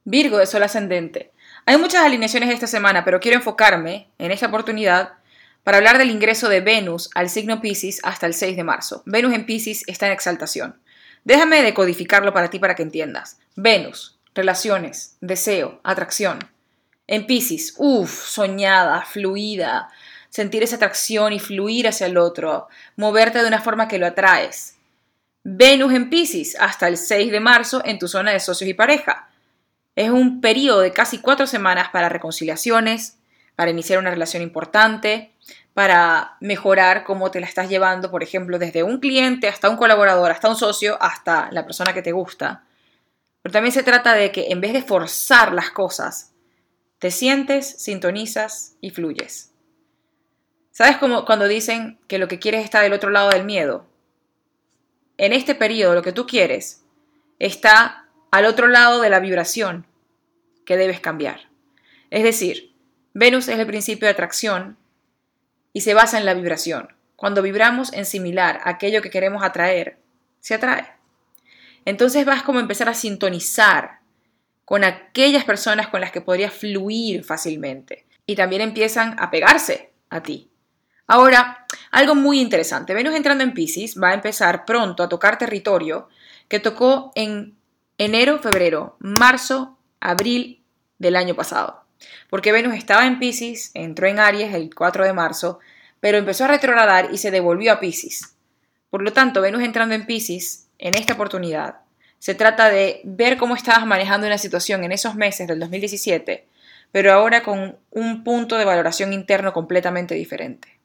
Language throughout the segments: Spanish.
Virgo de Sol ascendente. Hay muchas alineaciones esta semana, pero quiero enfocarme en esta oportunidad para hablar del ingreso de Venus al signo Piscis hasta el 6 de marzo. Venus en Piscis está en exaltación. Déjame decodificarlo para ti para que entiendas. Venus, relaciones, deseo, atracción. En Piscis, soñada, fluida, sentir esa atracción y fluir hacia el otro, moverte de una forma que lo atraes. Venus en Piscis hasta el 6 de marzo en tu zona de socios y pareja. Es un periodo de casi 4 semanas para reconciliaciones, para iniciar una relación importante, para mejorar cómo te la estás llevando, por ejemplo, desde un cliente hasta un colaborador, hasta un socio, hasta la persona que te gusta. Pero también se trata de que en vez de forzar las cosas, te sientes, sintonizas y fluyes. ¿Sabes cómo cuando dicen que lo que quieres está del otro lado del miedo? En este periodo lo que tú quieres está al otro lado de la vibración que debes cambiar. Es decir, Venus es el principio de atracción y se basa en la vibración. Cuando vibramos en similar a aquello que queremos atraer, se atrae. Entonces vas como a empezar a sintonizar con aquellas personas con las que podrías fluir fácilmente y también empiezan a pegarse a ti. Ahora, algo muy interesante. Venus entrando en Piscis va a empezar pronto a tocar territorio que tocó en enero, febrero, marzo, abril del año pasado. Porque Venus estaba en Piscis, entró en Aries el 4 de marzo, pero empezó a retrogradar y se devolvió a Piscis. Por lo tanto, Venus entrando en Piscis, en esta oportunidad, se trata de ver cómo estabas manejando una situación en esos meses del 2017, pero ahora con un punto de valoración interno completamente diferente.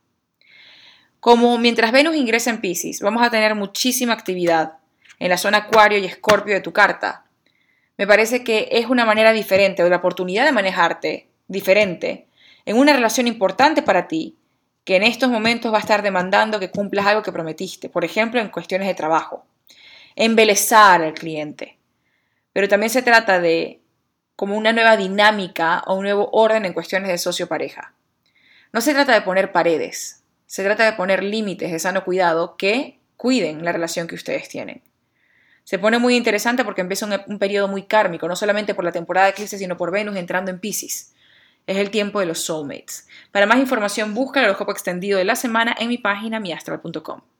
Como mientras Venus ingresa en Piscis, vamos a tener muchísima actividad en la zona Acuario y Escorpio de tu carta. Me parece que es una manera diferente o la oportunidad de manejarte diferente en una relación importante para ti que en estos momentos va a estar demandando que cumplas algo que prometiste, por ejemplo, en cuestiones de trabajo. Embelezar al cliente. Pero también se trata de como una nueva dinámica o un nuevo orden en cuestiones de socio-pareja. No se trata de poner paredes, se trata de poner límites de sano cuidado que cuiden la relación que ustedes tienen. Se pone muy interesante porque empieza un periodo muy kármico, no solamente por la temporada de eclipse, sino por Venus entrando en Piscis. Es el tiempo de los soulmates. Para más información, busca el horóscopo extendido de la semana en mi página miastral.com.